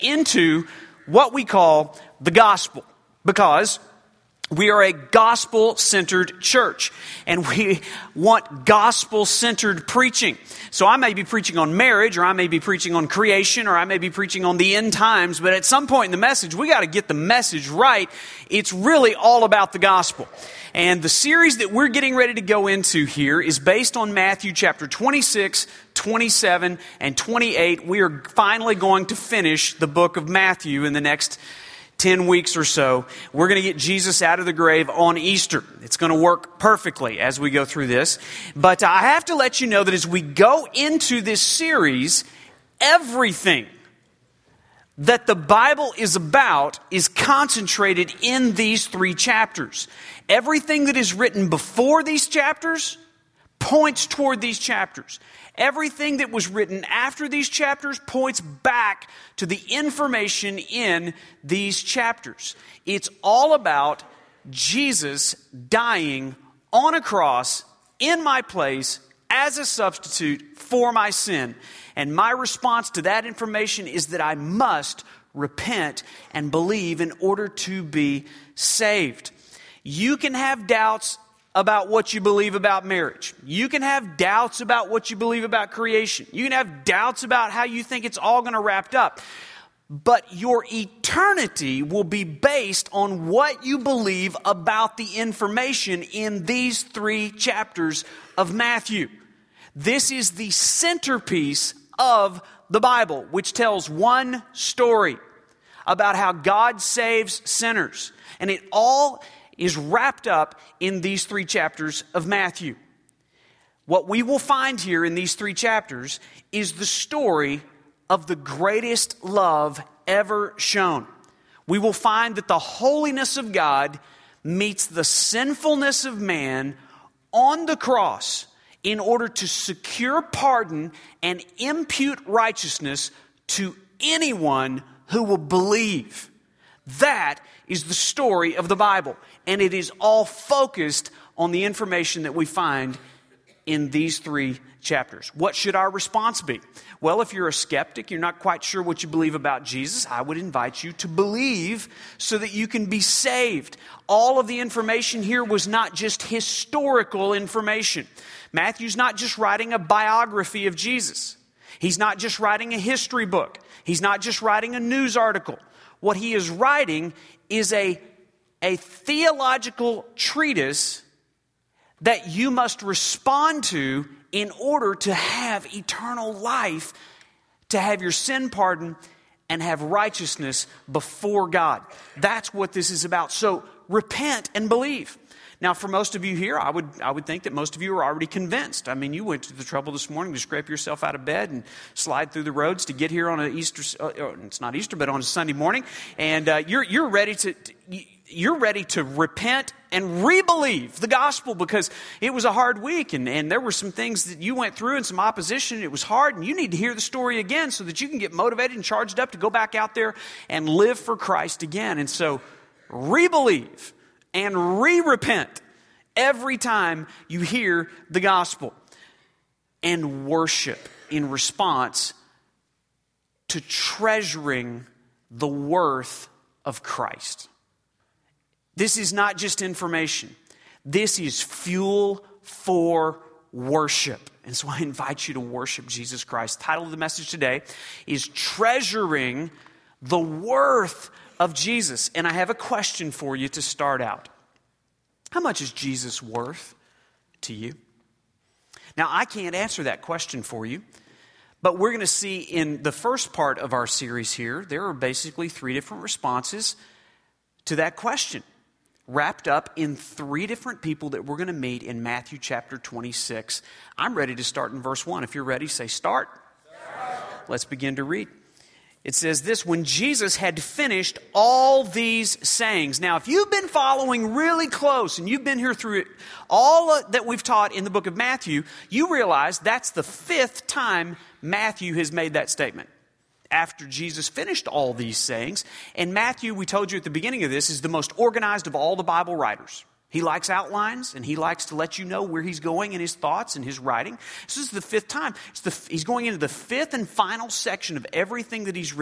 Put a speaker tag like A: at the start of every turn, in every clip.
A: into what we call the gospel, because we are a gospel-centered church, and we want gospel-centered preaching. So I may be preaching on marriage, or I may be preaching on creation, or I may be preaching on the end times, but at some point in the message, we got to get the message right. It's really all about the gospel. And the series that we're getting ready to go into here is based on Matthew chapter 26, 27, and 28. We are finally going to finish the book of Matthew in the next 10 weeks or so. We're going to get Jesus out of the grave on Easter. It's going to work perfectly as we go through this. But I have to let you know that as we go into this series, everything that the Bible is about is concentrated in these 3 chapters. Everything that is written before these chapters points toward these chapters. Everything that was written after these chapters points back to the information in these chapters. It's all about Jesus dying on a cross in my place as a substitute for my sin. And my response to that information is that I must repent and believe in order to be saved. You can have doubts about what you believe about marriage. You can have doubts about what you believe about creation. You can have doubts about how you think it's all going to wrap up. But your eternity will be based on what you believe about the information in these 3 chapters of Matthew. This is the centerpiece of the Bible, which tells one story about how God saves sinners. And it all is wrapped up in these 3 chapters of Matthew. What we will find here in these 3 chapters is the story of the greatest love ever shown. We will find that the holiness of God meets the sinfulness of man on the cross in order to secure pardon and impute righteousness to anyone who will believe. That is the story of the Bible, and it is all focused on the information that we find in these 3 chapters. What should our response be? Well, if you're a skeptic, you're not quite sure what you believe about Jesus, I would invite you to believe so that you can be saved. All of the information here was not just historical information. Matthew's not just writing a biography of Jesus. He's not just writing a history book. He's not just writing a news article. What he is writing is a theological treatise that you must respond to in order to have eternal life, to have your sin pardoned, and have righteousness before God. That's what this is about. So repent and believe. Now, for most of you here, I would think that most of you are already convinced. I mean, you went to the trouble this morning to scrape yourself out of bed and slide through the roads to get here on an Easter. It's not Easter, but on a Sunday morning, and you're ready to repent and re-believe the gospel, because it was a hard week, and there were some things that you went through and some opposition. It was hard, and you need to hear the story again so that you can get motivated and charged up to go back out there and live for Christ again. And so, re-believe and re-repent every time you hear the gospel, and worship in response to treasuring the worth of Christ. This is not just information. This is fuel for worship. And so I invite you to worship Jesus Christ. The title of the message today is Treasuring the Worth of Jesus. And I have a question for you to start out. How much is Jesus worth to you? Now, I can't answer that question for you, but we're going to see in the first part of our series here, there are basically 3 different responses to that question, wrapped up in 3 different people that we're going to meet in Matthew chapter 26. I'm ready to start in verse 1. If you're ready, say start. Let's begin to read. It says this: when Jesus had finished all these sayings. Now, if you've been following really close and you've been here through all that we've taught in the book of Matthew, you realize that's the 5th time Matthew has made that statement. After Jesus finished all these sayings. And Matthew, we told you at the beginning of this, is the most organized of all the Bible writers. He likes outlines, and he likes to let you know where he's going in his thoughts and his writing. This is the 5th time. He's going into the 5th and final section of everything that he's written.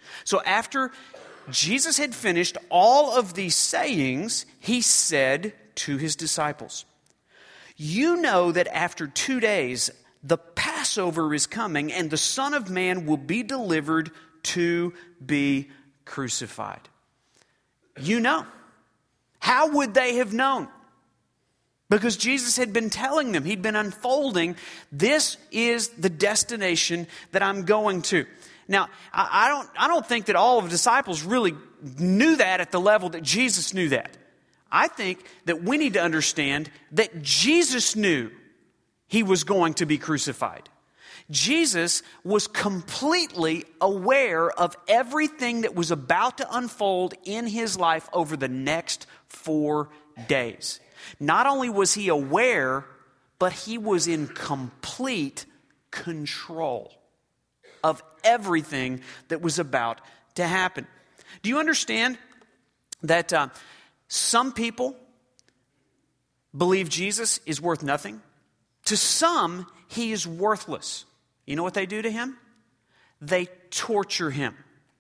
A: So after Jesus had finished all of these sayings, he said to his disciples, "You know that after 2 days the Passover is coming, and the Son of Man will be delivered to be crucified." You know. How would they have known? Because Jesus had been telling them, he'd been unfolding, this is the destination that I'm going to. Now, I don't think that all of the disciples really knew that at the level that Jesus knew that. I think that we need to understand that Jesus knew he was going to be crucified. Jesus was completely aware of everything that was about to unfold in his life over the next 4 days. Not only was he aware, but he was in complete control of everything that was about to happen. Do you understand that some people believe Jesus is worth nothing? To some, he is worthless. You know what they do to him? They torture him.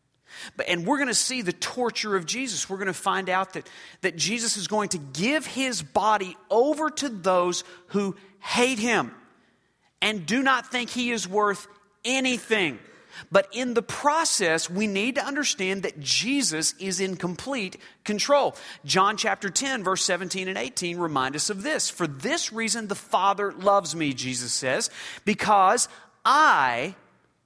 A: And we're going to see the torture of Jesus. We're going to find out that Jesus is going to give his body over to those who hate him and do not think he is worth anything. But in the process, we need to understand that Jesus is in complete control. John chapter 10, verse 17 and 18 remind us of this. "For this reason the Father loves me," Jesus says, "because I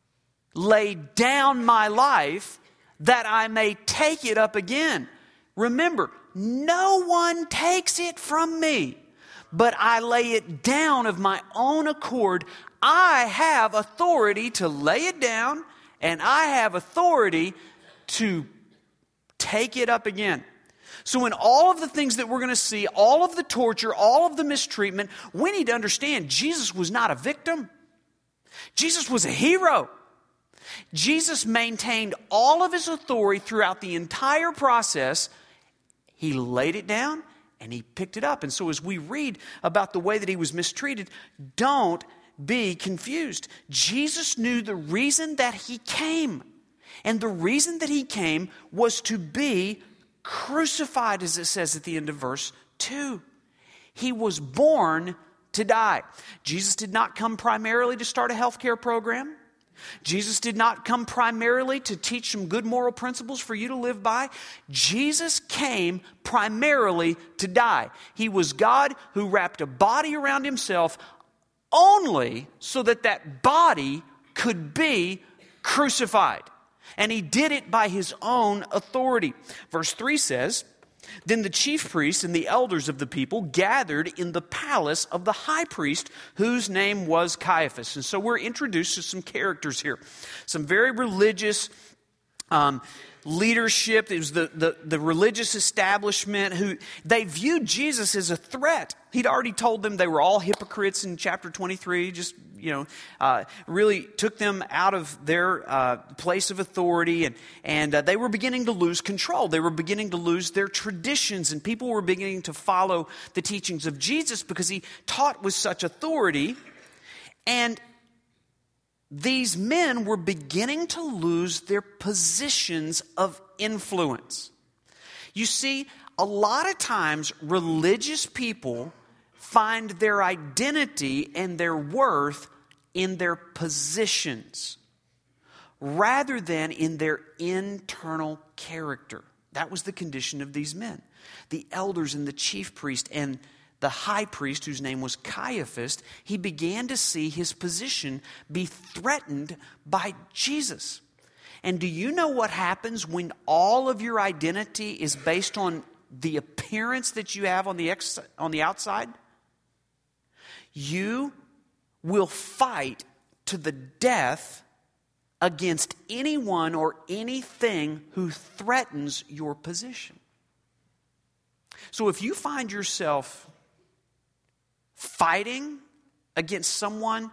A: lay down my life that I may take it up again. Remember, no one takes it from me, but I lay it down of my own accord. I have authority to lay it down, and I have authority to take it up again." So in all of the things that we're going to see, all of the torture, all of the mistreatment, we need to understand Jesus was not a victim. Jesus was a hero. Jesus maintained all of his authority throughout the entire process. He laid it down and he picked it up. And so as we read about the way that he was mistreated, don't be confused. Jesus knew the reason that he came. And the reason that he came was to be crucified, as it says at the end of verse 2. He was born to die. Jesus did not come primarily to start a healthcare program. Jesus did not come primarily to teach some good moral principles for you to live by. Jesus came primarily to die. He was God who wrapped a body around himself only so that that body could be crucified. And he did it by his own authority. Verse 3 says, "Then the chief priests and the elders of the people gathered in the palace of the high priest, whose name was Caiaphas." And so we're introduced to some characters here. Some very religious leadership. It was the religious establishment who they viewed Jesus as a threat. He'd already told them they were all hypocrites in chapter 23. Just, really took them out of their place of authority. And they were beginning to lose control. They were beginning to lose their traditions. And people were beginning to follow the teachings of Jesus because he taught with such authority. And these men were beginning to lose their positions of influence. You see, a lot of times religious people find their identity and their worth in their positions rather than in their internal character. That was the condition of these men. The elders and the chief priest and the high priest, whose name was Caiaphas, he began to see his position be threatened by Jesus. And do you know what happens when all of your identity is based on the appearance that you have on the outside? You will fight to the death against anyone or anything who threatens your position. So if you find yourself fighting against someone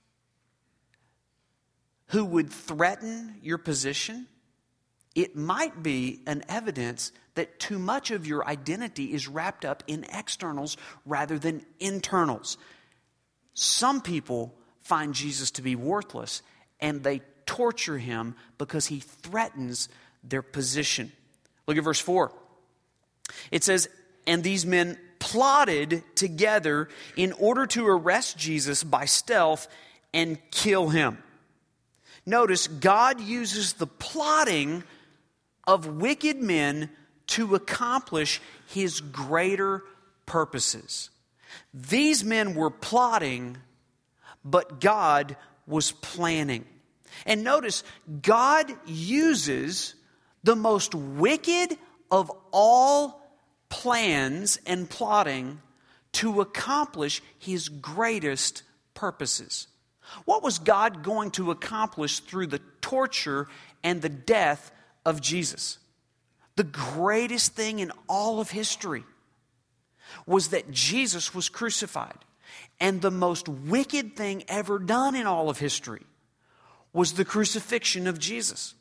A: who would threaten your position, it might be an evidence that too much of your identity is wrapped up in externals rather than internals. Some people find Jesus to be worthless, and they torture him because he threatens their position. Look at verse 4. It says, and these men plotted together in order to arrest Jesus by stealth and kill him. Notice, God uses the plotting of wicked men to accomplish his greater purposes. These men were plotting, but God was planning. And notice, God uses the most wicked of all plans and plotting to accomplish his greatest purposes. What was God going to accomplish through the torture and the death of Jesus? The greatest thing in all of history was that Jesus was crucified. And the most wicked thing ever done in all of history was the crucifixion of Jesus.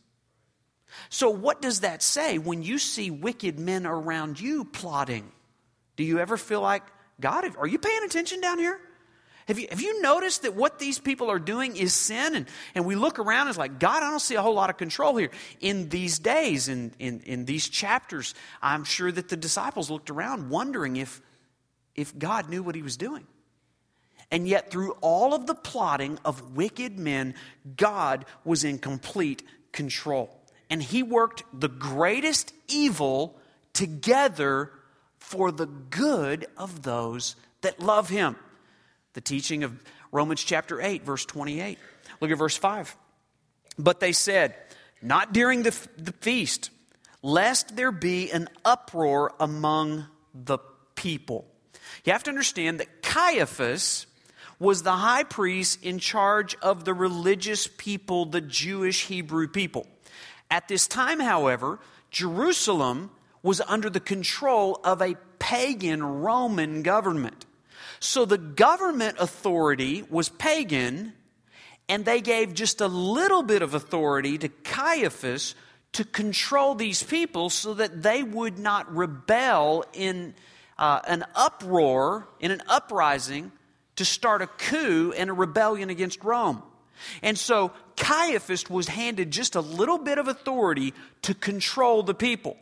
A: So what does that say when you see wicked men around you plotting? Do you ever feel like, God, are you paying attention down here? Have you noticed that what these people are doing is sin? And we look around and it's like, God, I don't see a whole lot of control here. In these days, in these chapters, I'm sure that the disciples looked around wondering if God knew what he was doing. And yet through all of the plotting of wicked men, God was in complete control. And he worked the greatest evil together for the good of those that love him. The teaching of Romans chapter 8, verse 28. Look at verse 5. But they said, not during the feast, lest there be an uproar among the people. You have to understand that Caiaphas was the high priest in charge of the religious people, the Jewish Hebrew people. At this time, however, Jerusalem was under the control of a pagan Roman government. So the government authority was pagan, and they gave just a little bit of authority to Caiaphas to control these people so that they would not rebel in an uproar, in an uprising, to start a coup and a rebellion against Rome. And so Caiaphas was handed just a little bit of authority to control the people.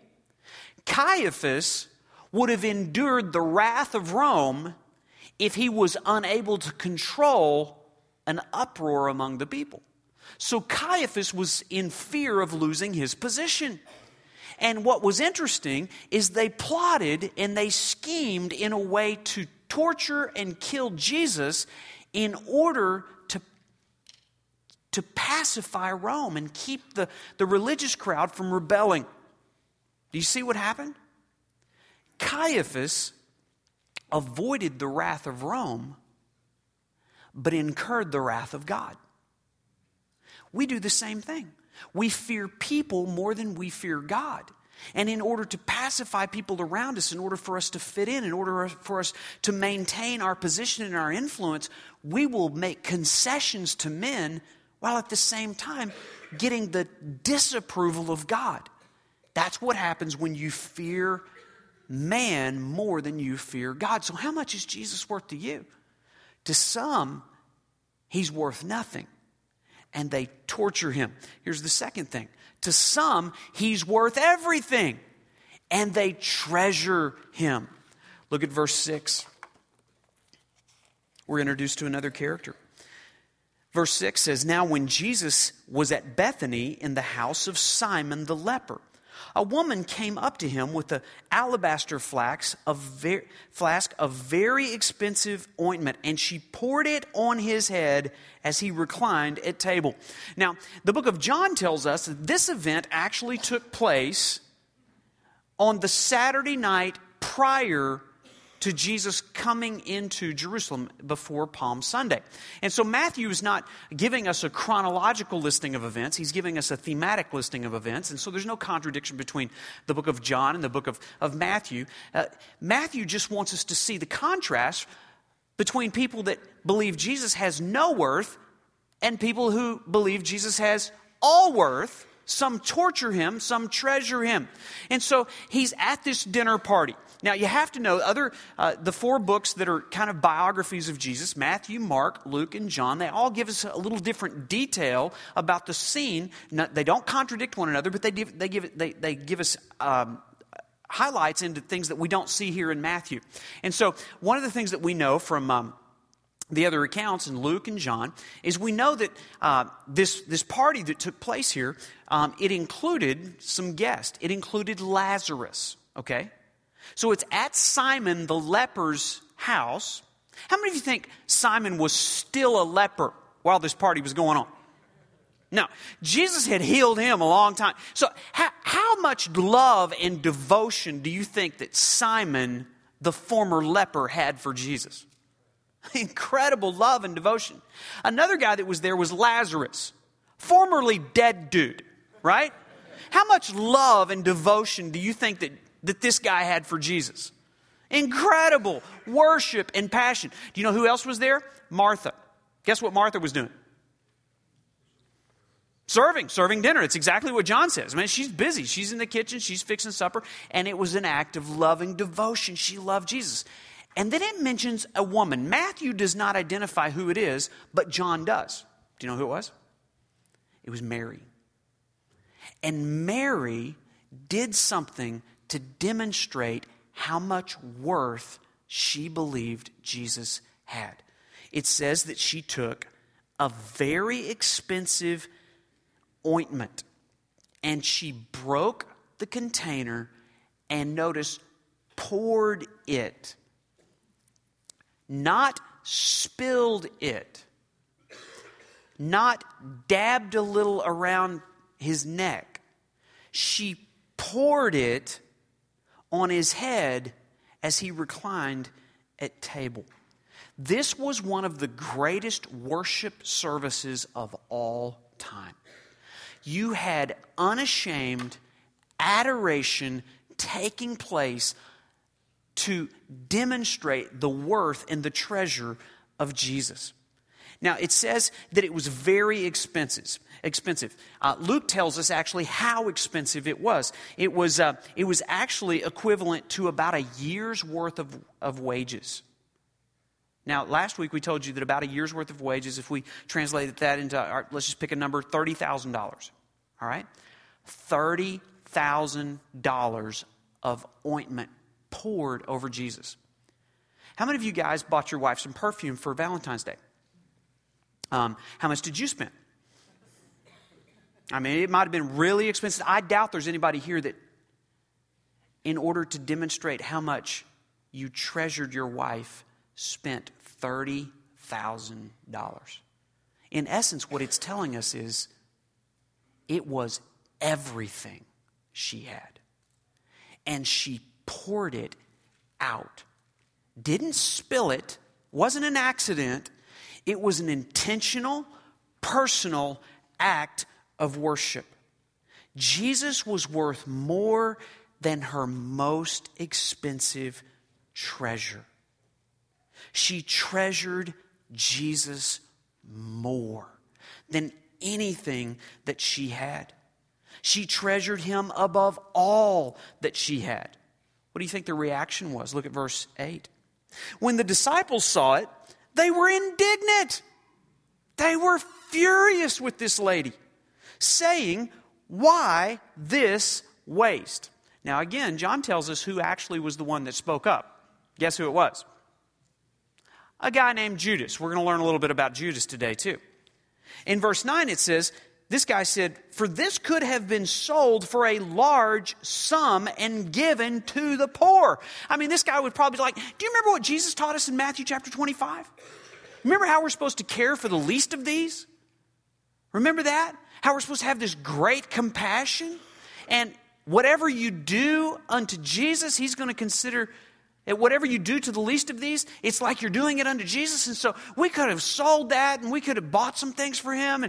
A: Caiaphas would have endured the wrath of Rome if he was unable to control an uproar among the people. So Caiaphas was in fear of losing his position. And what was interesting is they plotted and they schemed in a way to torture and kill Jesus in order to pacify Rome and keep the religious crowd from rebelling. Do you see what happened? Caiaphas avoided the wrath of Rome, but incurred the wrath of God. We do the same thing. We fear people more than we fear God. And in order to pacify people around us, in order for us to fit in order for us to maintain our position and our influence, we will make concessions to men while at the same time getting the disapproval of God. That's what happens when you fear man more than you fear God. So how much is Jesus worth to you? To some, he's worth nothing. And they torture him. Here's the second thing. To some, he's worth everything. And they treasure him. Look at verse 6. We're introduced to another character. Verse 6 says, now when Jesus was at Bethany in the house of Simon the leper, a woman came up to him with an alabaster flask of very expensive ointment, and she poured it on his head as he reclined at table. Now, the book of John tells us that this event actually took place on the Saturday night prior to Jesus coming into Jerusalem before Palm Sunday. And so Matthew is not giving us a chronological listing of events. He's giving us a thematic listing of events. And so there's no contradiction between the book of John and the book of Matthew. Matthew just wants us to see the contrast between people that believe Jesus has no worth and people who believe Jesus has all worth, Some torture him, some treasure him. And so he's at this dinner party. Now, you have to know, the four books that are kind of biographies of Jesus, Matthew, Mark, Luke, and John, they all give us a little different detail about the scene. They don't contradict one another, but they give us highlights into things that we don't see here in Matthew. And so one of the things that we know from the other accounts in Luke and John is we know that this party that took place here, it included some guests. It included Lazarus, okay? So it's at Simon the leper's house. How many of you think Simon was still a leper while this party was going on? No. Jesus had healed him a long time. So how much love and devotion do you think that Simon, the former leper, had for Jesus? Incredible love and devotion. Another guy that was there was Lazarus, formerly dead dude, right? How much love and devotion do you think that this guy had for Jesus? Incredible worship and passion. Do you know who else was there? Martha. Guess what Martha was doing? Serving dinner. It's exactly what John says. I mean, she's busy. She's in the kitchen. She's fixing supper. And it was an act of loving devotion. She loved Jesus. And then it mentions a woman. Matthew does not identify who it is, but John does. Do you know who it was? It was Mary. And Mary did something to demonstrate how much worth she believed Jesus had. It says that she took a very expensive ointment and she broke the container and, notice, poured it. Not spilled it. Not dabbed a little around his neck. She poured it on his head as he reclined at table. This was one of the greatest worship services of all time. You had unashamed adoration taking place to demonstrate the worth and the treasure of Jesus. Now, it says that it was very expensive. Luke tells us actually how expensive it was. It was actually equivalent to about a year's worth of wages. Now, last week we told you that about a year's worth of wages, if we translated that into, let's just pick a number, $30,000. All right? $30,000 of ointment poured over Jesus. How many of you guys bought your wife some perfume for Valentine's Day? How much did you spend? I mean, it might have been really expensive. I doubt there's anybody here that, in order to demonstrate how much you treasured your wife, spent $30,000. In essence, what it's telling us is it was everything she had. And she poured it out. Didn't spill it. Wasn't an accident. It was an intentional, personal act of worship. Jesus was worth more than her most expensive treasure. She treasured Jesus more than anything that she had. She treasured him above all that she had. What do you think the reaction was? Look at verse 8. When the disciples saw it, they were indignant. They were furious with this lady, saying, "Why this waste?" Now again, John tells us who actually was the one that spoke up. Guess who it was? A guy named Judas. We're going to learn a little bit about Judas today too. In verse 9 it says, this guy said, "For this could have been sold for a large sum and given to the poor." I mean, this guy would probably be like, do you remember what Jesus taught us in Matthew chapter 25? Remember how we're supposed to care for the least of these? Remember that? How we're supposed to have this great compassion? And whatever you do unto Jesus, he's going to consider that whatever you do to the least of these, it's like you're doing it unto Jesus. And so we could have sold that and we could have bought some things for him.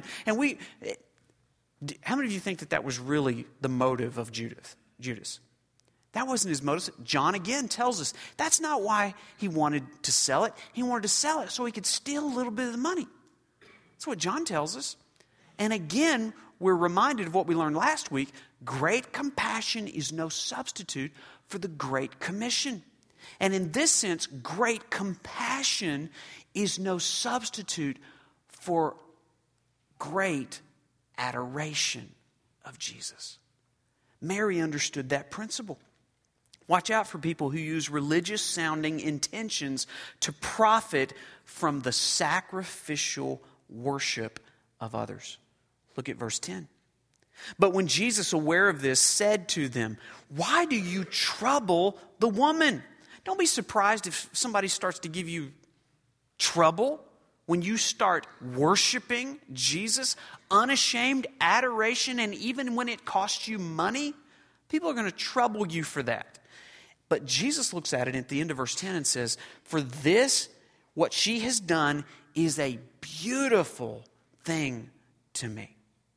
A: How many of you think that was really the motive of Judas? That wasn't his motive. John again tells us that's not why he wanted to sell it. He wanted to sell it so he could steal a little bit of the money. That's what John tells us. And again, we're reminded of what we learned last week. Great compassion is no substitute for the Great Commission. And in this sense, great compassion is no substitute for great adoration of Jesus. Mary understood that principle. Watch out for people who use religious-sounding intentions to profit from the sacrificial worship of others. Look at verse 10. But when Jesus, aware of this, said to them, "Why do you trouble the woman?" Don't be surprised if somebody starts to give you trouble when you start worshiping Jesus, unashamed adoration, and even when it costs you money. People are going to trouble you for that. But Jesus looks at it at the end of verse 10 and says, "For this, what she has done, is a beautiful thing to me."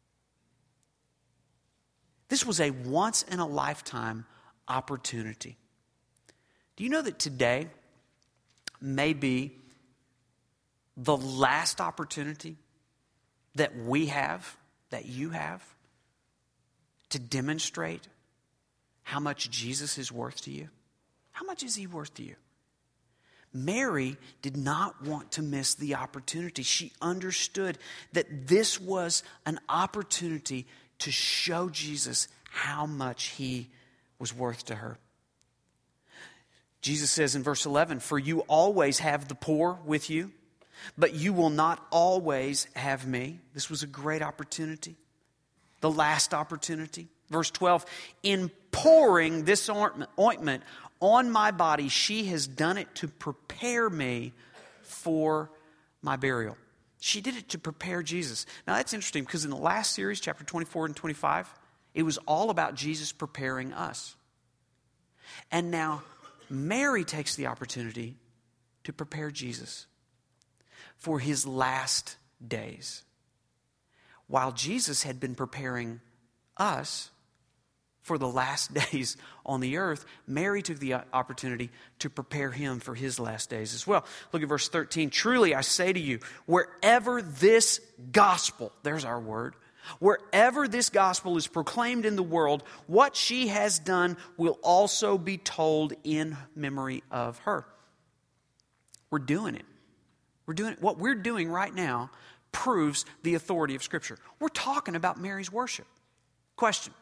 A: This was a once-in-a-lifetime opportunity. Do you know that today may be the last opportunity that we have, that you have, to demonstrate how much Jesus is worth to you? How much is he worth to you? Mary did not want to miss the opportunity. She understood that this was an opportunity to show Jesus how much he was worth to her. Jesus says in verse 11, "For you always have the poor with you, but you will not always have me." This was a great opportunity, the last opportunity. Verse 12, "In pouring this ointment on my body, she has done it to prepare me for my burial." She did it to prepare Jesus. Now that's interesting because in the last series, chapter 24 and 25, it was all about Jesus preparing us. And now Mary takes the opportunity to prepare Jesus for his last days. While Jesus had been preparing us for the last days on the earth, Mary took the opportunity to prepare him for his last days as well. Look at verse 13. "Truly I say to you, wherever this gospel," there's our word, "wherever this gospel is proclaimed in the world, what she has done will also be told in memory of her." We're doing it. What we're doing right now proves the authority of Scripture. We're talking about Mary's worship. Question: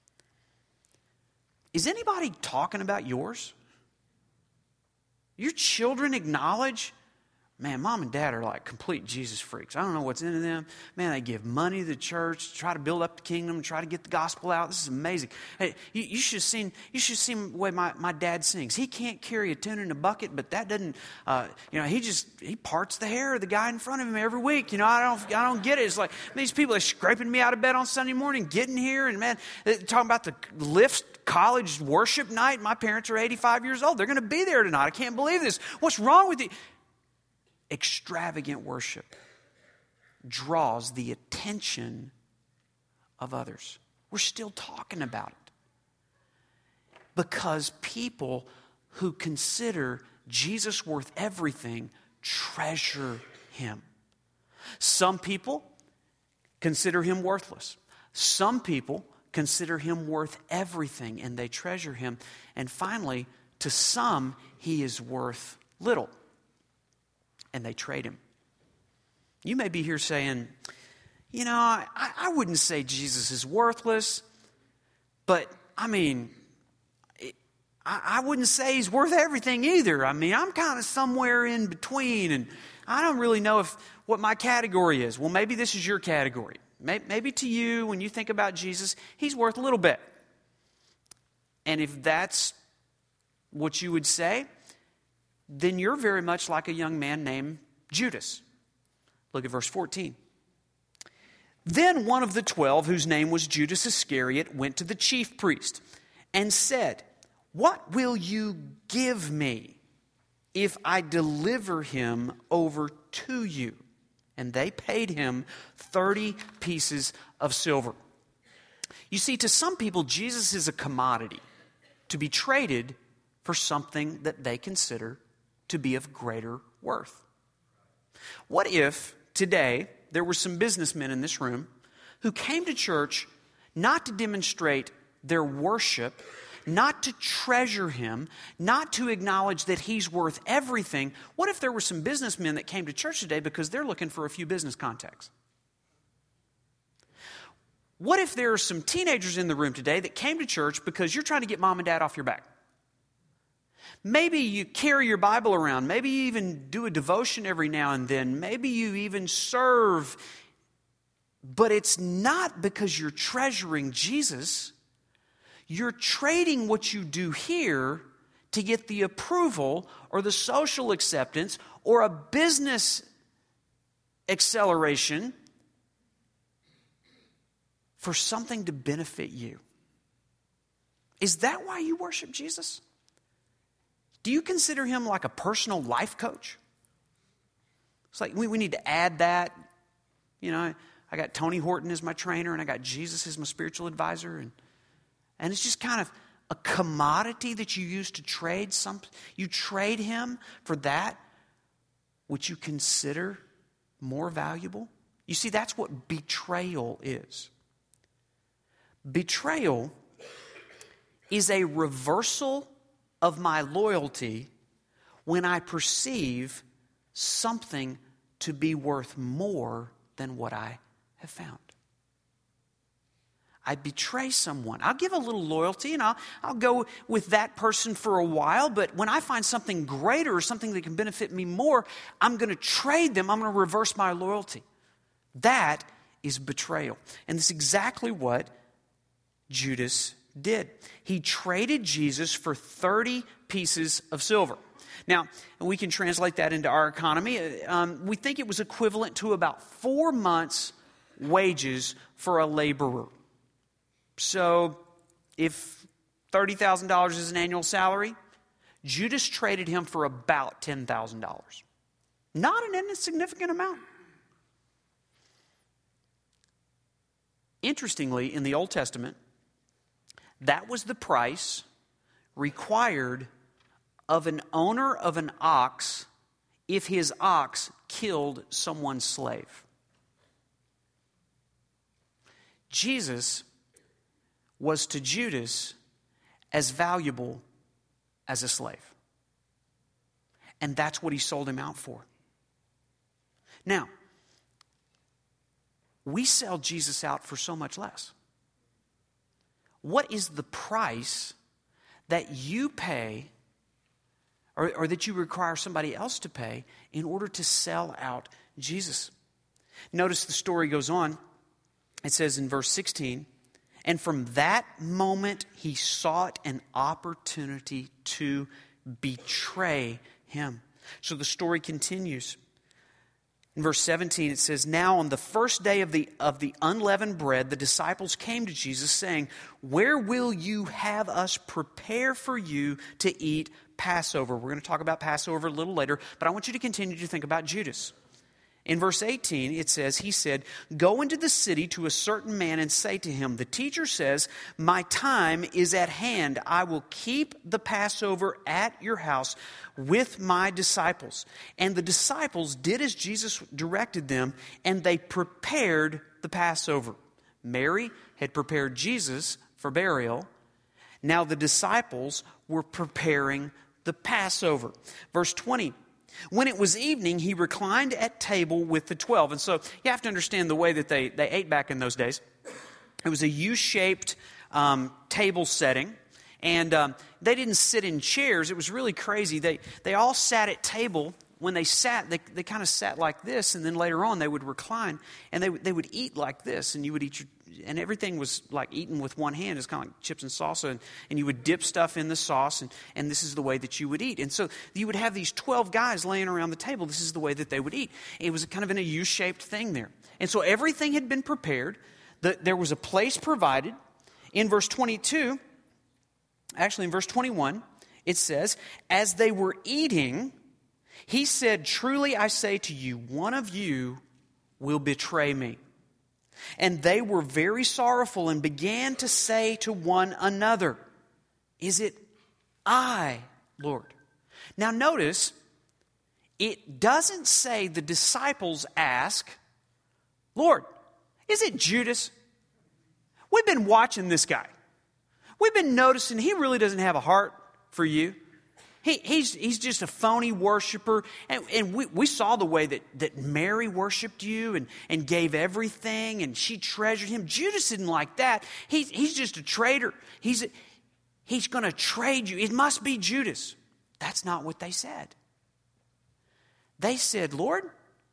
A: is anybody talking about yours? Your children acknowledge, man, mom and dad are like complete Jesus freaks. I don't know what's into them. Man, they give money to the church to try to build up the kingdom, try to get the gospel out. This is amazing. Hey, you should have seen the way my dad sings. He can't carry a tune in a bucket, but that doesn't, he parts the hair of the guy in front of him every week. I don't get it. It's like these people are scraping me out of bed on Sunday morning, getting here, and man, they're talking about the Lift college worship night. My parents are 85 years old. They're going to be there tonight. I can't believe this. What's wrong with you? Extravagant worship draws the attention of others. We're still talking about it because people who consider Jesus worth everything treasure him. Some people consider him worthless. Some people consider him worth everything and they treasure him. And finally, to some, he is worth little and they trade him. You may be here saying, I wouldn't say Jesus is worthless, but I wouldn't say he's worth everything either. I'm kind of somewhere in between, and I don't really know what my category is. Well, maybe this is your category. Maybe to you, when you think about Jesus, he's worth a little bit. And if that's what you would say, then you're very much like a young man named Judas. Look at verse 14. Then one of the 12, whose name was Judas Iscariot, went to the chief priest and said, "What will you give me if I deliver him over to you?" And they paid him 30 pieces of silver. You see, to some people, Jesus is a commodity to be traded for something that they consider to be of greater worth. What if today there were some businessmen in this room who came to church not to demonstrate their worship, not to treasure him, not to acknowledge that he's worth everything. What if there were some businessmen that came to church today because they're looking for a few business contacts? What if there are some teenagers in the room today that came to church because you're trying to get mom and dad off your back? Maybe you carry your Bible around. Maybe you even do a devotion every now and then. Maybe you even serve. But it's not because you're treasuring Jesus. You're trading what you do here to get the approval or the social acceptance or a business acceleration for something to benefit you. Is that why you worship Jesus? Do you consider him like a personal life coach? It's like we need to add that. You know, I got Tony Horton as my trainer and I got Jesus as my spiritual advisor. And it's just kind of a commodity that you use to trade something. You trade him for that which you consider more valuable. You see, that's what betrayal is. Betrayal is a reversal of my loyalty when I perceive something to be worth more than what I have found. I betray someone. I'll give a little loyalty and I'll go with that person for a while, but when I find something greater or something that can benefit me more, I'm going to trade them. I'm going to reverse my loyalty. That is betrayal. And that's exactly what Judas did. He traded Jesus for 30 pieces of silver. Now, we can translate that into our economy. We think it was equivalent to about 4 months' wages for a laborer. So, if $30,000 is an annual salary, Judas traded him for about $10,000. Not an insignificant amount. Interestingly, in the Old Testament, that was the price required of an owner of an ox if his ox killed someone's slave. Jesus was to Judas as valuable as a slave. And that's what he sold him out for. Now, we sell Jesus out for so much less. What is the price that you pay or that you require somebody else to pay in order to sell out Jesus? Notice the story goes on. It says in verse 16, and from that moment he sought an opportunity to betray him. So the story continues. In verse 17 it says, now on the first day of the unleavened bread, the disciples came to Jesus saying, where will you have us prepare for you to eat Passover? We're going to talk about Passover a little later, but I want you to continue to think about Judas. In verse 18 it says, he said, go into the city to a certain man and say to him, the teacher says, my time is at hand. I will keep the Passover at your house with my disciples. And the disciples did as Jesus directed them, and they prepared the Passover. Mary had prepared Jesus for burial. Now the disciples were preparing the Passover. Verse 20. When it was evening, he reclined at table with the 12. And so you have to understand the way that they ate back in those days. It was a U-shaped table setting. And they didn't sit in chairs. It was really crazy. They all sat at table. When they sat, they kind of sat like this. And then later on, they would recline. And they would eat like this. And you would eat and everything was like eaten with one hand. It's kind of like chips and salsa. And you would dip stuff in the sauce. And this is the way that you would eat. And so you would have these 12 guys laying around the table. This is the way that they would eat. It was kind of in a U-shaped thing there. And so everything had been prepared. There was a place provided. In verse 22, actually in verse 21, it says, as they were eating, he said, truly I say to you, one of you will betray me. And they were very sorrowful and began to say to one another, is it I, Lord? Now notice, it doesn't say the disciples ask, Lord, Is it Judas? We've been watching this guy. We've been noticing he really doesn't have a heart for you. He's just a phony worshiper. And we saw the way that Mary worshiped you and gave everything, and she treasured him. Judas isn't like that. He's just a traitor. He's going to trade you. It must be Judas. That's not what they said. They said, Lord,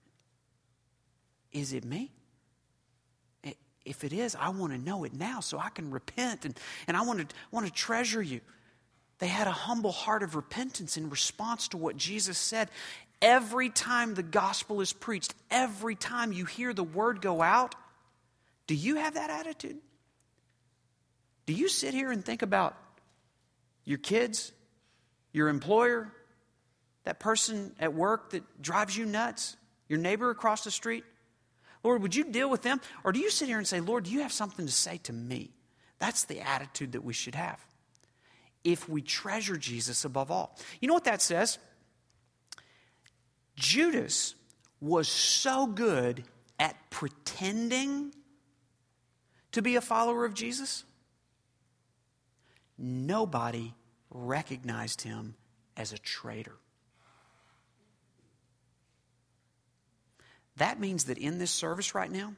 A: is it me? If it is, I want to know it now so I can repent and I want to treasure you. They had a humble heart of repentance in response to what Jesus said. Every time the gospel is preached, every time you hear the word go out, do you have that attitude? Do you sit here and think about your kids, your employer, that person at work that drives you nuts, your neighbor across the street? Lord, would you deal with them? Or do you sit here and say, Lord, do you have something to say to me? That's the attitude that we should have if we treasure Jesus above all. You know what that says? Judas was so good at pretending to be a follower of Jesus, nobody recognized him as a traitor. That means that in this service right now,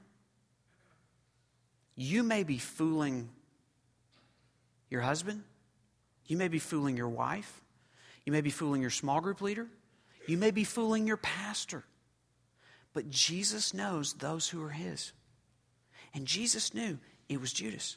A: you may be fooling your husband. You may be fooling your wife. You may be fooling your small group leader. You may be fooling your pastor. But Jesus knows those who are his. And Jesus knew it was Judas.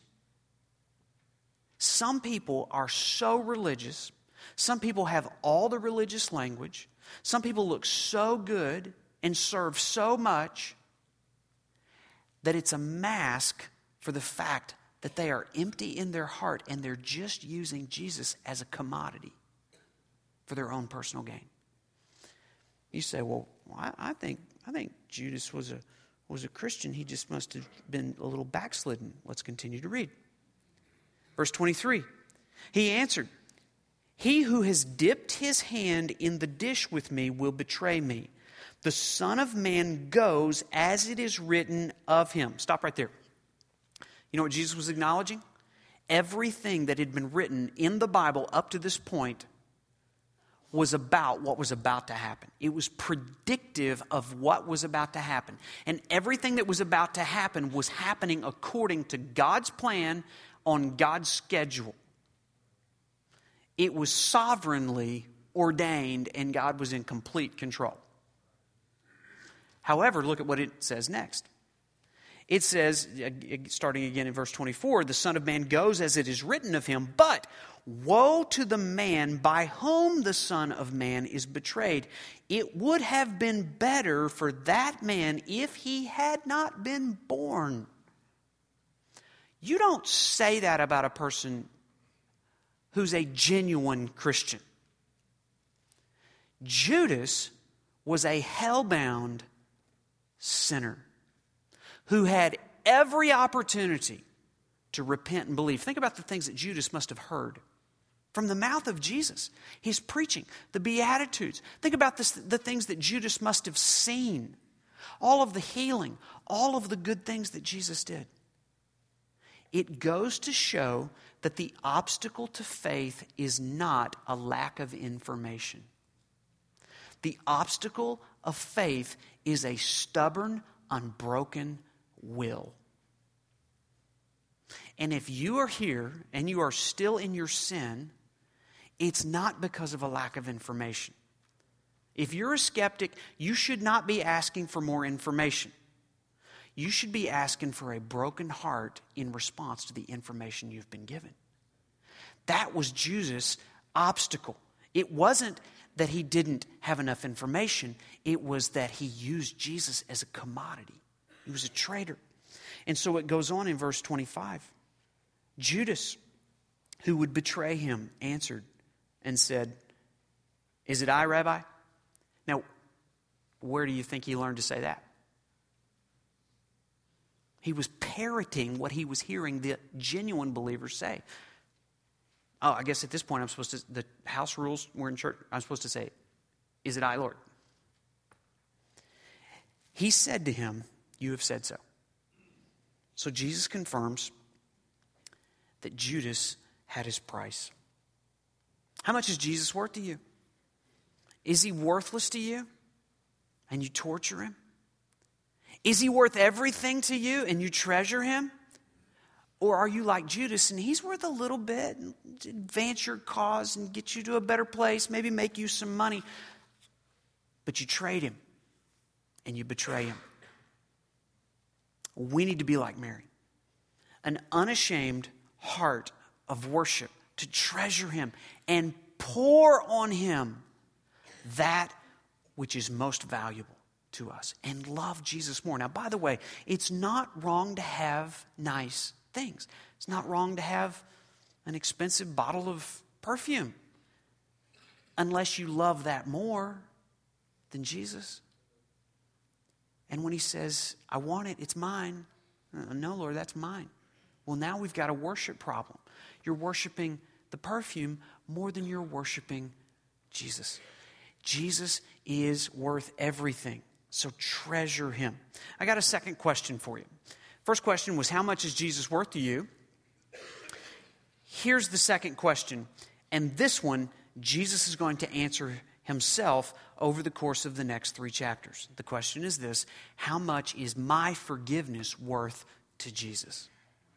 A: Some people are so religious. Some people have all the religious language. Some people look so good and serve so much that it's a mask for the fact that they are empty in their heart and they're just using Jesus as a commodity for their own personal gain. You say, well, I think Judas was a Christian. He just must have been a little backslidden. Let's continue to read. Verse 23. He answered, "He who has dipped his hand in the dish with me will betray me. The Son of Man goes as it is written of him." Stop right there. You know what Jesus was acknowledging? Everything that had been written in the Bible up to this point was about what was about to happen. It was predictive of what was about to happen. And everything that was about to happen was happening according to God's plan on God's schedule. It was sovereignly ordained and God was in complete control. However, look at what it says next. It says, starting again in verse 24, "The Son of Man goes as it is written of him, but woe to the man by whom the Son of Man is betrayed. It would have been better for that man if he had not been born." You don't say that about a person who's a genuine Christian. Judas was a hell-bound sinner who had every opportunity to repent and believe. Think about the things that Judas must have heard from the mouth of Jesus. His preaching, the Beatitudes. Think about the things that Judas must have seen. All of the healing, all of the good things that Jesus did. It goes to show that the obstacle to faith is not a lack of information. The obstacle of faith is a stubborn, unbroken will. And if you are here and you are still in your sin, it's not because of a lack of information. If you're a skeptic, you should not be asking for more information. You should be asking for a broken heart in response to the information you've been given. That was Judas' obstacle. It wasn't that he didn't have enough information. It was that he used Jesus as a commodity. He was a traitor. And so it goes on in verse 25. Judas, who would betray him, answered and said, "Is it I, Rabbi?" Now, where do you think he learned to say that? He was parroting what he was hearing the genuine believers say. Oh, I guess at this point the house rules, we're in church, I'm supposed to say, "Is it I, Lord?" He said to him, "You have said so." So Jesus confirms that Judas had his price. How much is Jesus worth to you? Is he worthless to you and you torture him? Is he worth everything to you and you treasure him? Or are you like Judas and he's worth a little bit and advance your cause and get you to a better place, maybe make you some money, but you trade him and you betray him? We need to be like Mary. An unashamed heart of worship to treasure him and pour on him that which is most valuable to us and love Jesus more. Now, by the way, it's not wrong to have nice things. It's not wrong to have an expensive bottle of perfume unless you love that more than Jesus. And when he says, I want it, it's mine. No, Lord, that's mine. Well, now we've got a worship problem. You're worshiping the perfume more than you're worshiping Jesus. Jesus is worth everything, so treasure him. I got a second question for you. First question was, how much is Jesus worth to you? Here's the second question, and this one, Jesus is going to answer himself over the course of the next 3 chapters. The question is this: how much is my forgiveness worth to Jesus?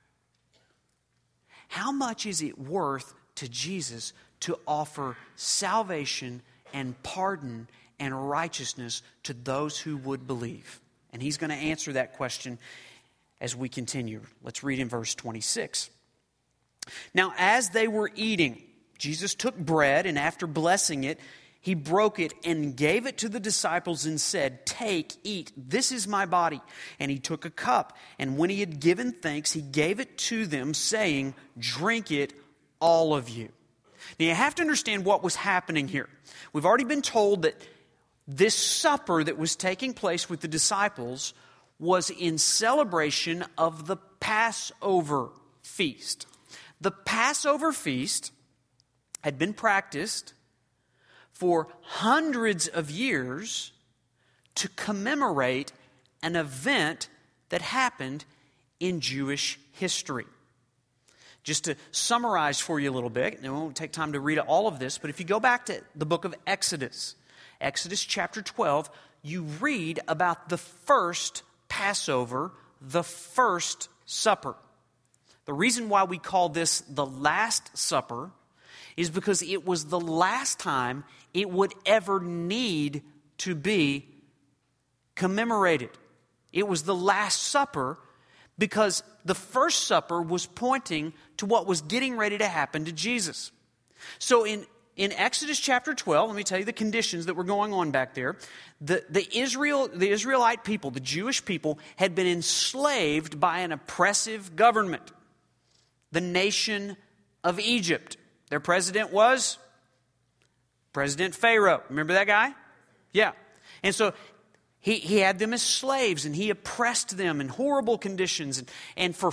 A: How much is it worth to Jesus to offer salvation and pardon and righteousness to those who would believe? And he's going to answer that question as we continue. Let's read in verse 26. Now, as they were eating, Jesus took bread, and after blessing it, he broke it and gave it to the disciples and said, "Take, eat, this is my body." And he took a cup, and when he had given thanks, he gave it to them, saying, "Drink it, all of you." Now, you have to understand what was happening here. We've already been told that this supper that was taking place with the disciples was in celebration of the Passover feast. The Passover feast had been practiced for hundreds of years to commemorate an event that happened in Jewish history. Just to summarize for you a little bit, and it won't take time to read all of this, but if you go back to the book of Exodus, Exodus chapter 12, you read about the first Passover, the first supper. The reason why we call this the Last Supper is because it was the last time it would ever need to be commemorated. It was the Last Supper because the first supper was pointing to what was getting ready to happen to Jesus. So in Exodus chapter 12, let me tell you the conditions that were going on back there. The Israelite people, the Jewish people, had been enslaved by an oppressive government, the nation of Egypt. Their president was President Pharaoh. Remember that guy? Yeah. And so he had them as slaves, and he oppressed them in horrible conditions. And for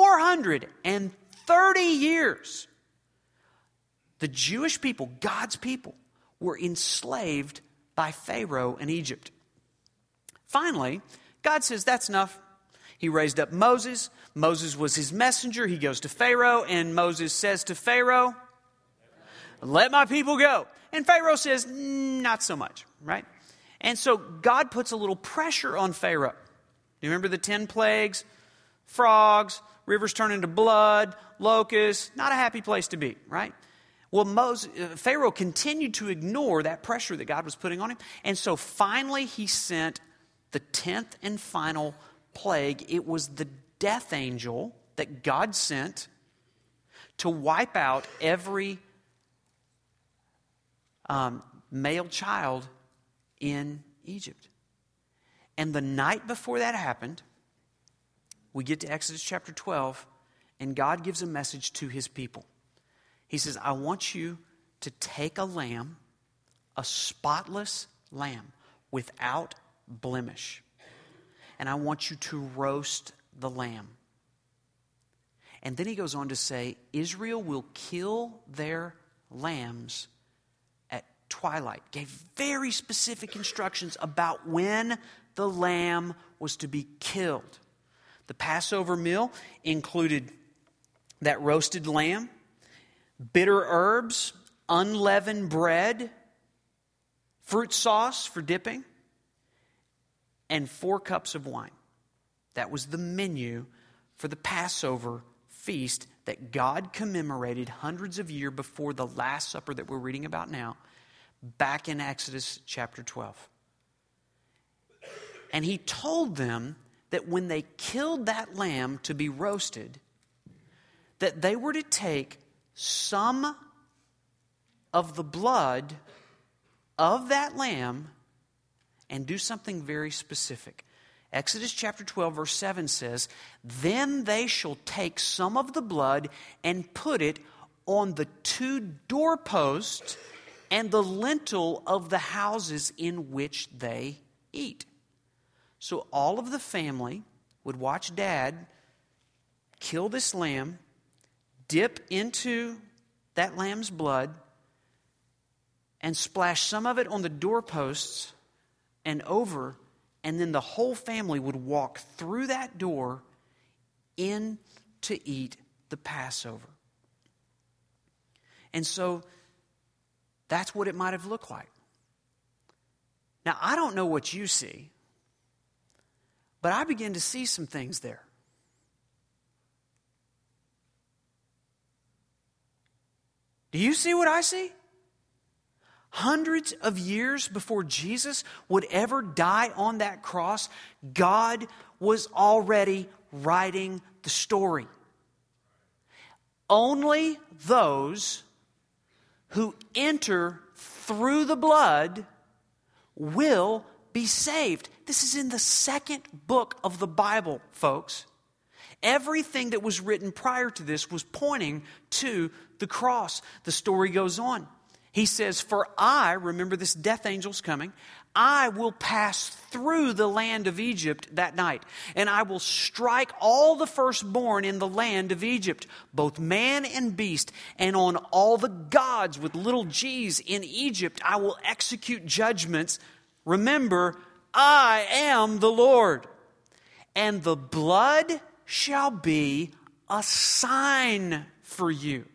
A: 430 years, the Jewish people, God's people, were enslaved by Pharaoh in Egypt. Finally, God says, that's enough. He raised up Moses. Moses was his messenger. He goes to Pharaoh, and Moses says to Pharaoh, "Let my people go." And Pharaoh says, "Not so much," right? And so God puts a little pressure on Pharaoh. You remember the 10 plagues? Frogs, rivers turn into blood, locusts. Not a happy place to be, right? Well, Pharaoh continued to ignore that pressure that God was putting on him. And so finally he sent the 10th and final plague. It was the death angel that God sent to wipe out every male child in Egypt. And the night before that happened, we get to Exodus chapter 12, and God gives a message to his people. He says, I want you to take a lamb, a spotless lamb, without blemish. And I want you to roast the lamb. And then he goes on to say, Israel will kill their lambs at twilight. Gave very specific instructions about when the lamb was to be killed. The Passover meal included that roasted lamb, bitter herbs, unleavened bread, fruit sauce for dipping, and 4 cups of wine. That was the menu for the Passover feast that God commemorated hundreds of years before the Last Supper that we're reading about now, back in Exodus chapter 12. And he told them that when they killed that lamb to be roasted, that they were to take some of the blood of that lamb and do something very specific. Exodus chapter 12 verse 7 says, "Then they shall take some of the blood and put it on the 2 doorposts and the lintel of the houses in which they eat." So all of the family would watch Dad kill this lamb, dip into that lamb's blood, and splash some of it on the doorposts and over, and then the whole family would walk through that door in to eat the Passover. And so that's what it might have looked like. Now, I don't know what you see, but I begin to see some things there. Do you see what I see? Hundreds of years before Jesus would ever die on that cross, God was already writing the story. Only those who enter through the blood will be saved. This is in the 2nd book of the Bible, folks. Everything that was written prior to this was pointing to the cross. The story goes on. He says, "For I," remember this death angel's coming, "I will pass through the land of Egypt that night, and I will strike all the firstborn in the land of Egypt, both man and beast, and on all the gods with little g's in Egypt I will execute judgments. Remember, I am the Lord. And the blood shall be a sign for you."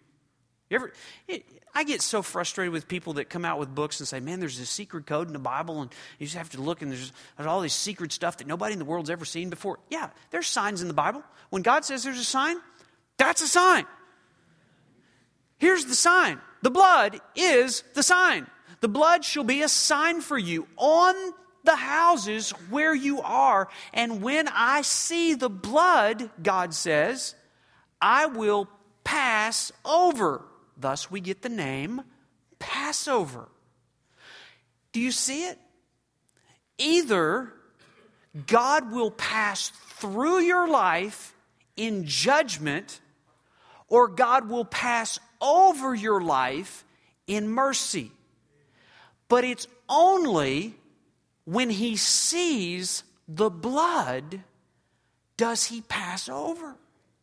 A: I get so frustrated with people that come out with books and say, "Man, there's a secret code in the Bible, and you just have to look, and there's all this secret stuff that nobody in the world's ever seen before." Yeah, there's signs in the Bible. When God says there's a sign, that's a sign. Here's the sign. The blood is the sign. The blood shall be a sign for you on the houses where you are. And when I see the blood, God says, I will pass over. Thus we get the name Passover. Do you see it? Either God will pass through your life in judgment, or God will pass over your life in mercy. But it's only when he sees the blood does he pass over.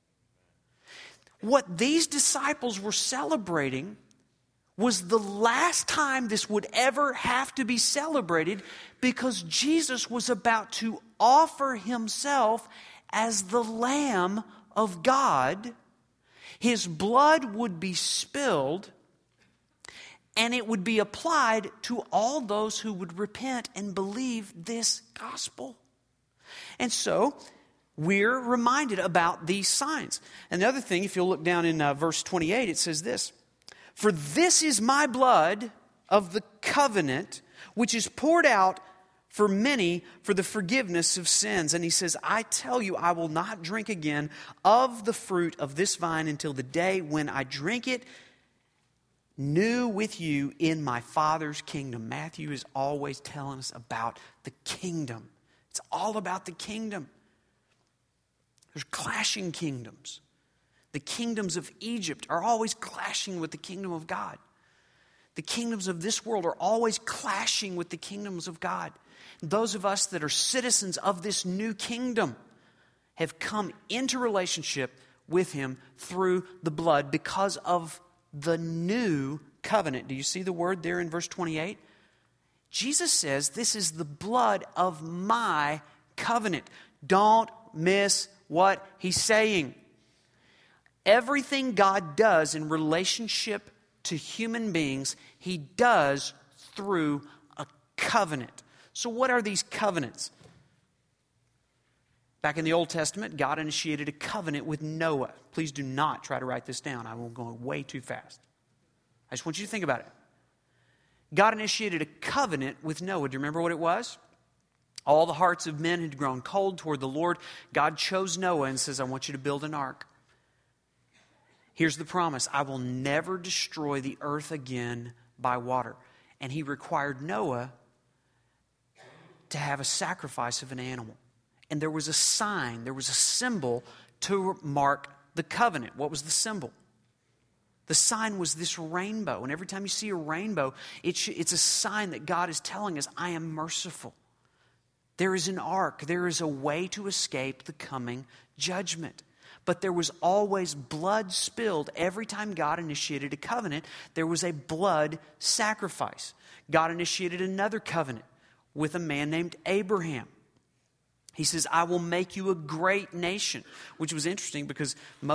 A: What these disciples were celebrating was the last time this would ever have to be celebrated, because Jesus was about to offer himself as the Lamb of God. His blood would be spilled, and it would be applied to all those who would repent and believe this gospel. And so we're reminded about these signs. Another thing, if you'll look down in verse 28, it says this: "For this is my blood of the covenant, which is poured out for many for the forgiveness of sins." And he says, "I tell you, I will not drink again of the fruit of this vine until the day when I drink it new with you in my Father's kingdom." Matthew is always telling us about the kingdom. It's all about the kingdom. There's clashing kingdoms. The kingdoms of Egypt are always clashing with the kingdom of God. The kingdoms of this world are always clashing with the kingdoms of God. Those of us that are citizens of this new kingdom have come into relationship with him through the blood because of the new covenant. Do you see the word there in verse 28? Jesus says, "This is the blood of my covenant." Don't miss what he's saying. Everything God does in relationship to human beings, he does through a covenant. So what are these covenants? Back in the Old Testament, God initiated a covenant with Noah. Please do not try to write this down. I will go way too fast. I just want you to think about it. God initiated a covenant with Noah. Do you remember what it was? All the hearts of men had grown cold toward the Lord. God chose Noah and says, I want you to build an ark. Here's the promise. I will never destroy the earth again by water. And he required Noah to have a sacrifice of an animal. And there was a sign, there was a symbol to mark the covenant. What was the symbol? The sign was this rainbow. And every time you see a rainbow, it's a sign that God is telling us, I am merciful. There is an ark. There is a way to escape the coming judgment. But there was always blood spilled. Every time God initiated a covenant, there was a blood sacrifice. God initiated another covenant with a man named Abraham. He says, I will make you a great nation, which was interesting because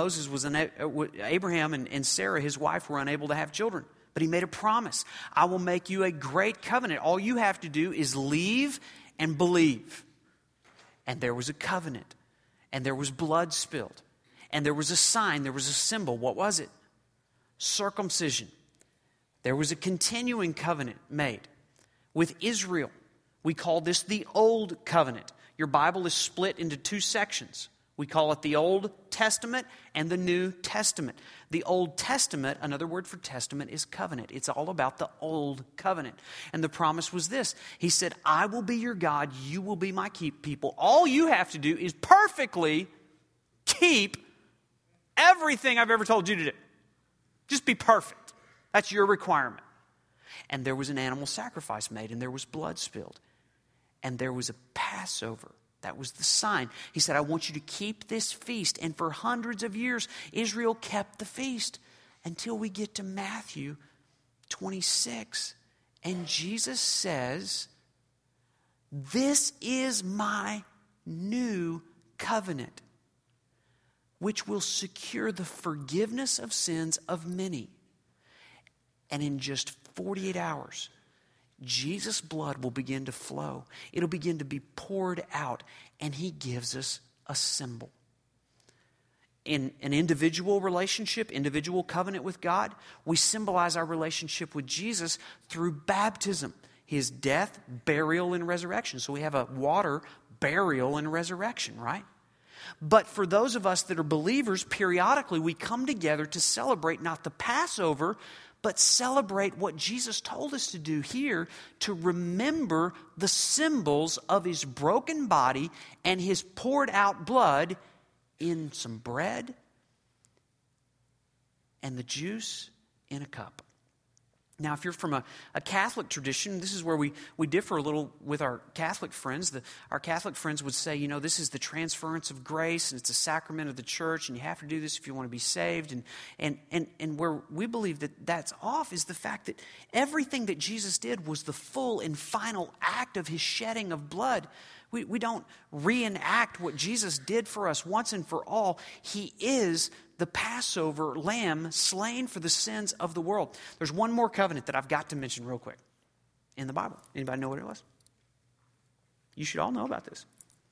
A: Abraham and Sarah, his wife, were unable to have children. But he made a promise. I will make you a great covenant. All you have to do is leave and believe. And there was a covenant. And there was blood spilled. And there was a sign. There was a symbol. What was it? Circumcision. There was a continuing covenant made with Israel. We call this the Old Covenant. Your Bible is split into two sections. We call it the Old Testament and the New Testament. The Old Testament, another word for testament, is covenant. It's all about the Old Covenant. And the promise was this. He said, I will be your God, you will be my people. All you have to do is perfectly keep everything I've ever told you to do. Just be perfect. That's your requirement. And there was an animal sacrifice made, and there was blood spilled. And there was a Passover. That was the sign. He said, I want you to keep this feast. And for hundreds of years, Israel kept the feast until we get to Matthew 26. And Jesus says, this is my new covenant, which will secure the forgiveness of sins of many. And in just 48 hours, Jesus' blood will begin to flow. It'll begin to be poured out, and he gives us a symbol. In an individual relationship, individual covenant with God, we symbolize our relationship with Jesus through baptism, his death, burial, and resurrection. So we have a water, burial, and resurrection, right? But for those of us that are believers, periodically we come together to celebrate not the Passover, but celebrate what Jesus told us to do here, to remember the symbols of his broken body and his poured out blood in some bread and the juice in a cup. Now, if you're from a Catholic tradition, this is where we differ a little with our Catholic friends. Our Catholic friends would say, you know, this is the transference of grace, and it's a sacrament of the church, and you have to do this if you want to be saved. And where we believe that that's off is the fact that everything that Jesus did was the full and final act of his shedding of blood. We don't reenact what Jesus did for us once and for all. He is the Passover lamb slain for the sins of the world. There's one more covenant that I've got to mention real quick in the Bible. Anybody know what it was? You should all know about this.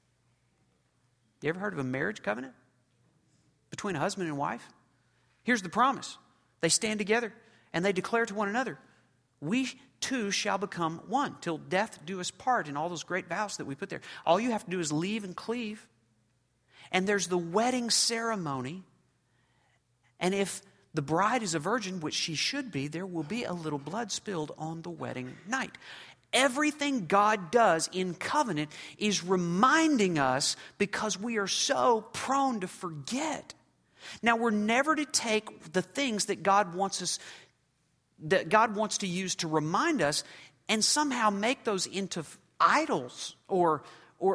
A: You ever heard of a marriage covenant between a husband and wife? Here's the promise. They stand together and they declare to one another, we two shall become one till death do us part, and all those great vows that we put there. All you have to do is leave and cleave. And there's the wedding ceremony. And if the bride is a virgin, which she should be, there will be a little blood spilled on the wedding night. Everything God does in covenant is reminding us because we are so prone to forget. Now, we're never to take the things that God wants to use to remind us and somehow make those into idols or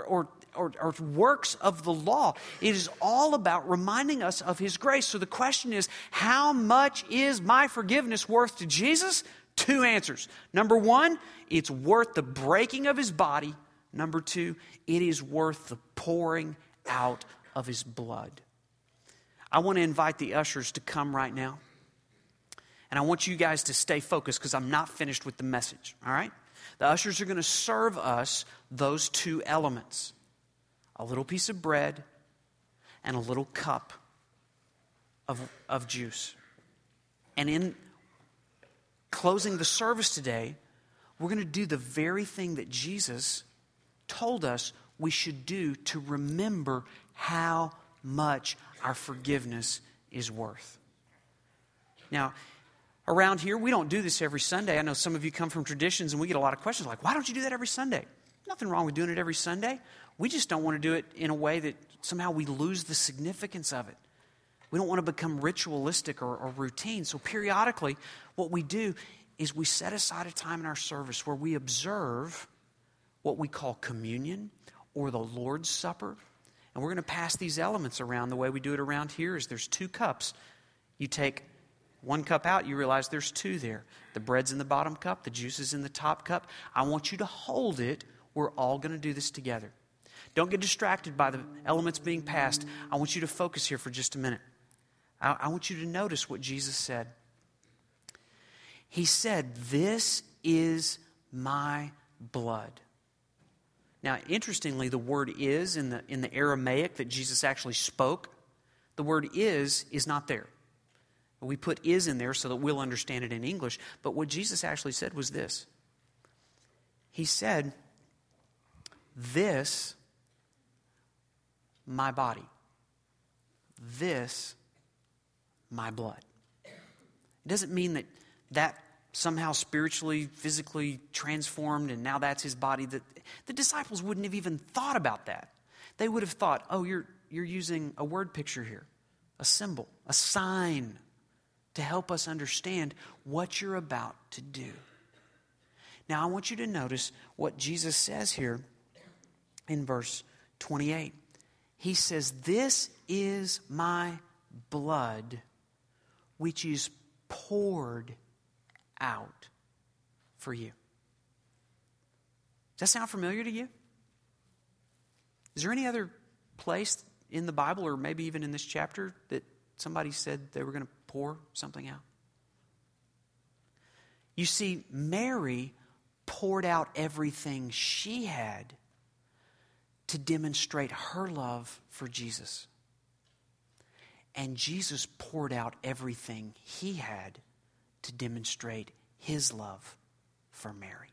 A: works of the law. It is all about reminding us of his grace. So the question is, how much is my forgiveness worth to Jesus? Two answers. Number one, it's worth the breaking of his body. Number two, it is worth the pouring out of his blood. I want to invite the ushers to come right now. And I want you guys to stay focused because I'm not finished with the message, all right? The ushers are going to serve us those two elements. A little piece of bread and a little cup of juice. And in closing the service today, we're going to do the very thing that Jesus told us we should do to remember how much our forgiveness is worth. Now, around here, we don't do this every Sunday. I know some of you come from traditions and we get a lot of questions like, why don't you do that every Sunday? Nothing wrong with doing it every Sunday. We just don't want to do it in a way that somehow we lose the significance of it. We don't want to become ritualistic or routine. So periodically, what we do is we set aside a time in our service where we observe what we call communion or the Lord's Supper. And we're going to pass these elements around. The way we do it around here is there's 2 cups. You take 1 cup out, you realize there's 2 there. The bread's in the bottom cup, the juice is in the top cup. I want you to hold it. We're all going to do this together. Don't get distracted by the elements being passed. I want you to focus here for just a minute. I want you to notice what Jesus said. He said, "This is my blood." Now, interestingly, the word "is" in the Aramaic that Jesus actually spoke, the word is not there. We put "is" in there so that we'll understand it in English. But what Jesus actually said was this. He said, "This, my body. This, my blood." It doesn't mean that somehow spiritually, physically transformed and now that's his body. The disciples wouldn't have even thought about that. They would have thought, oh, you're using a word picture here, a symbol, a sign to help us understand what you're about to do. Now, I want you to notice what Jesus says here in verse 28. He says, "This is my blood, which is poured out for you." Does that sound familiar to you? Is there any other place in the Bible or maybe even in this chapter that somebody said they were going to pour something out? You see, Mary poured out everything she had to demonstrate her love for Jesus. And Jesus poured out everything he had to demonstrate his love for Mary.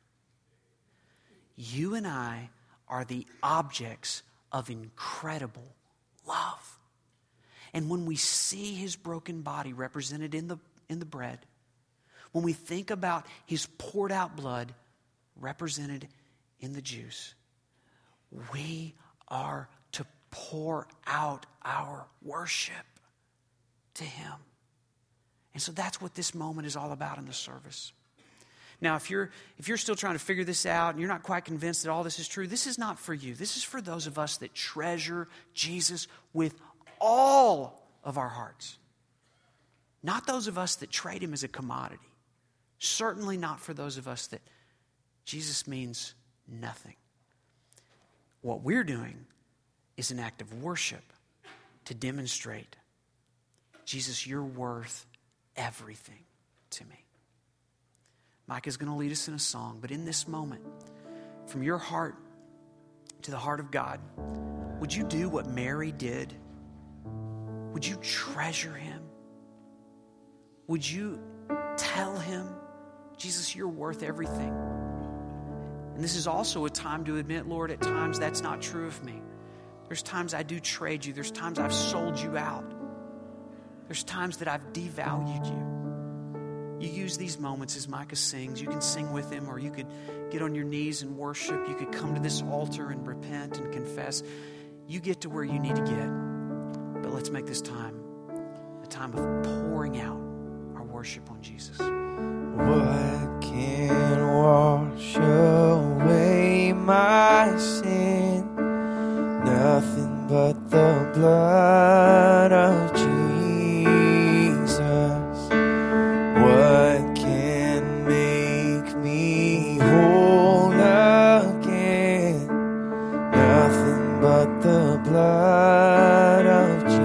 A: You and I are the objects of incredible love. And when we see his broken body represented in the bread, when we think about his poured out blood represented in the juice, we are to pour out our worship to him. And so that's what this moment is all about in the service. Now, if you're still trying to figure this out and you're not quite convinced that all this is true, this is not for you. This is for those of us that treasure Jesus with all of our hearts. Not those of us that trade him as a commodity. Certainly not for those of us that Jesus means nothing. What we're doing is an act of worship to demonstrate, Jesus, you're worth everything to me. Mike is going to lead us in a song, but in this moment, from your heart to the heart of God, would you do what Mary did? Would you treasure him? Would you tell him, Jesus, you're worth everything? And this is also a time to admit, Lord, at times that's not true of me. There's times I do trade you. There's times I've sold you out. There's times that I've devalued you. You use these moments as Micah sings. You can sing with him, or you could get on your knees and worship. You could come to this altar and repent and confess. You get to where you need to get. But let's make this time a time of pouring out our worship on Jesus.
B: What can wash away my sin? Nothing but the blood of Jesus. What can make me whole again? Nothing but but the blood of Jesus.